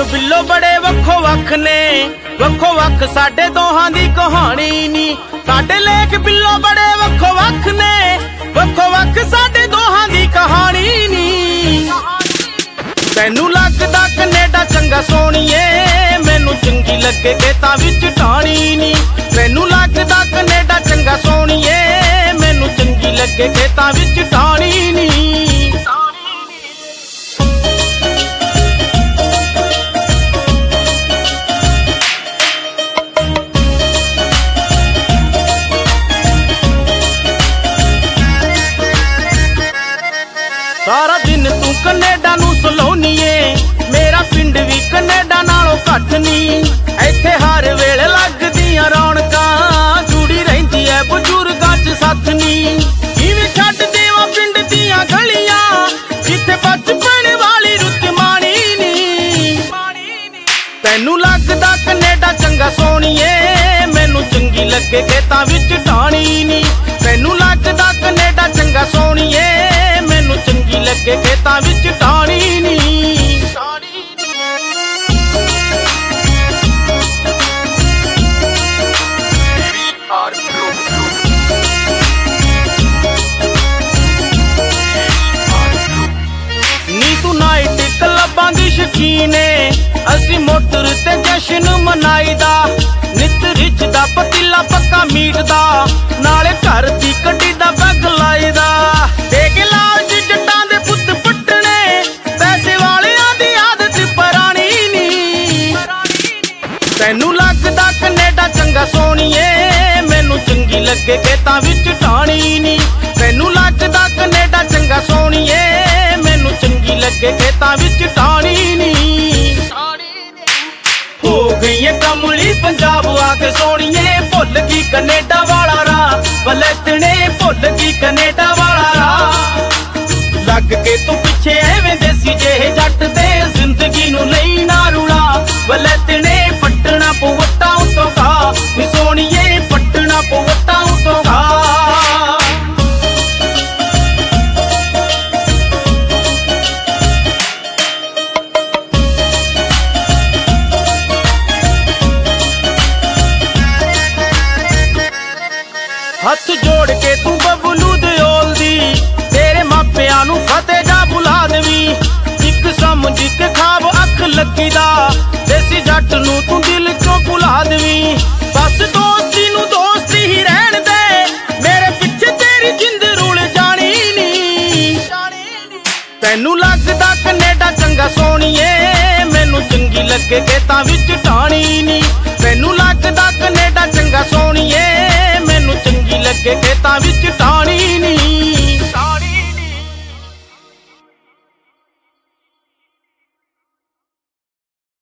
ਬਿੱਲੋ ਬੜੇ ਵੱਖੋ ਵੱਖ ਨੇ, ਵੱਖੋ ਵੱਖ ਸਾਡੇ ਦੋਹਾਂ ਦੀ ਕਹਾਣੀ ਨੀ। ਸਾਡੇ ਲੇਖ ਬਿੱਲੋ ਬੜੇ ਵੱਖੋ ਵੱਖ ਨੇ, ਵੱਖੋ ਵੱਖ ਸਾਡੇ ਦੋਹਾਂ ਦੀ ਕਹਾਣੀ ਨੀ। ਤੈਨੂੰ ਲੱਗਦਾ ਕੈਨੇਡਾ ਚੰਗਾ ਸੋਹਣੀਏ, ਮੈਨੂੰ ਚੰਗੀ ਲੱਗੇ ਖੇਤਾਂ ਵਿੱਚ ਢਾਣੀ ਨੀ। ਮੈਨੂੰ ਲੱਗਦਾ ਕੈਨੇਡਾ ਚੰਗਾ ਸੋਹਣੀਏ, ਮੈਨੂੰ ਚੰਗੀ ਲੱਗੇ ਖੇਤਾਂ ਵਿੱਚ ਢਾਣੀ ਨੀ। ਸਾਰਾ ਦਿਨ ਤੂੰ ਕੈਨੇਡਾ ਨੂੰ ਸਲਾਉਣੀਏ, ਮੇਰਾ ਪਿੰਡ ਵੀ ਕੈਨੇਡਾ ਨਾਲੋਂ ਘੱਟ ਨੀ। ਇੱਥੇ ਹਰ ਵੇਲੇ ਲੱਗਦੀਆਂ ਰੌਣਕਾਂ, ਜੁੜੀ ਰਹਿੰਦੀ ਐ ਬਜ਼ੁਰਗਾਂ 'ਚ ਸੱਥ ਨੀ। ਕਿਵੇਂ ਛੱਡ ਦੇਵਾਂ ਪਿੰਡ ਦੀਆਂ ਗਲੀਆਂ, ਜਿੱਥੇ ਬਚਪਨ ਵਾਲੀ ਰੁੱਤ ਮਾਣੀ ਨੀ। ਤੈਨੂੰ ਲੱਗਦਾ ਕੈਨੇਡਾ ਚੰਗਾ ਸੋਹਣੀਏ, ਮੈਨੂੰ ਚੰਗੀ ਲੱਗੇ ਖੇਤਾਂ ਵਿੱਚ ਢਾਣੀ ਨੀ। ਤੈਨੂੰ ਲੱਗਦਾ ਕੈਨੇਡਾ ਚੰਗਾ ਸੋਹਣੀਏ, ਮੈਨੂੰ ਚੰਗੀ ਲੱਗੇ ਖੇਤਾਂ ਵਿੱਚ ਢਾਣੀ ਨੀ। ਨੀ ਤੂੰ ਨਾਈਟ ਕਲੱਬਾਂ ਦੀ ਸ਼ੌਕੀਨ ਏ, ਅਸੀਂ ਮੋਟਰ ਤੇ ਜਸ਼ਨ ਮਨਾਈਦਾ। ਨਿੱਤ ਰਿੱਝ ਦਾ ਪਤੀਲਾ ਪੱਕਾ ਮੀਟ ਦਾ, ਨਾਲੇ ਘਰ ਦੀ ਕੱਢੀ ਦਾ ਬੈਗ ਲਾਈਦਾ। ਦੇਖ ਲਾਲਚ ਜੱਟਾਂ ਦੇ ਪੁੱਤ ਪੱਟਣੇ, ਪੈਸੇ ਵਾਲਿਆਂ ਦੀ ਆਦਤ ਪੁਰਾਣੀ ਨੀ। ਤੈਨੂੰ ਲੱਗਦਾ ਕੈਨੇਡਾ ਚੰਗਾ ਸੋਹਣੀਏ, ਮੈਨੂੰ ਚੰਗੀ ਲੱਗੇ ਖੇਤਾਂ ਵਿੱਚ ਢਾਣੀ ਨੀ। ਤੈਨੂੰ ਲੱਗਦਾ ਕੈਨੇਡਾ ਚੰਗਾ ਸੋਹਣੀਏ, ਮੈਨੂੰ ਚੰਗੀ ਲੱਗੇ ਖੇਤਾਂ ਵਿੱਚ ਢਾਣੀ ਨੀ। ਹੋ ਗਈ ਏ ਕਮਲੀ ਪੰਜਾਬ ਆ ਕੇ ਸੋਹਣੀਏ, ਭੁੱਲ ਗਈ ਕੈਨੇਡਾ ਵਾਲਾ ਰਾਹ, ਵਲੈਤਣੇ ਭੁੱਲ ਗਈ ਕੈਨੇਡਾ ਵਾਲਾ ਰਾਹ। ਲੱਗ ਕੇ ਤੂੰ ਪਿੱਛੇ ਐਵੇਂ ਦੇਸੀ ਜਿਹੇ ਜੱਟ ਦੇ, ਜ਼ਿੰਦਗੀ ਨੂੰ ਲਈ ਨਾ ਰੁਲਾ। ਵਲੈਤਣੇ ਪੱਟਣਾ ਪਊ ਵੱਟਾਂ ਉੱਤੋਂ ਘਾਹ, ਨੀ ਸੋਹਣੀਏ ਪੱਟਣਾ ਪਊ ਵੱਟਾਂ ਉੱਤੋਂ ਘਾਹ। ਹੱਥ ਜੋੜ ਕੇ ਤੂੰ ਬਬਲੂ ਦਿਓਲ ਦੀ, ਤੇਰੇ ਮਾਪਿਆਂ ਨੂੰ ਫਤਿਹ ਜਾ ਬੁਲਾ ਦੇਵੀਂ। ਇੱਕ ਸਮਝ ਕੇ ਖਾਬ ਅੱਖ ਲੱਗੀ ਦਾ, ਦੇਸੀ ਜੱਟ ਨੂੰ ਤੂੰ ਦਿਲ ਚੋਂ ਭੁਲਾ ਦੇਵੀਂ। ਬਸ ਦੋਸਤੀ ਨੂੰ ਦੋਸਤੀ ਹੀ ਰਹਿਣ ਦੇ, ਮੇਰੇ ਪਿੱਛੇ ਤੇਰੀ ਜਿੰਦ ਰੁਲ ਜਾਣੀ ਨੀ। ਤੈਨੂੰ ਲੱਗਦਾ ਕੈਨੇਡਾ ਚੰਗਾ ਸੋਹਣੀਏ, ਮੈਨੂੰ ਚੰਗੀ ਲੱਗੇ ਖੇਤਾਂ ਵਿੱਚ ਢਾਣੀ ਨੀ। ਤੈਨੂੰ ਲੱਗਦਾ ਕੈਨੇਡਾ ਚੰਗਾ ਸੋਹਣੀਏ, ਮੈਨੂੰ ਚੰਗੀ ਲੱਗੇ ਖੇਤਾਂ ਵਿੱਚ ਢਾਣੀ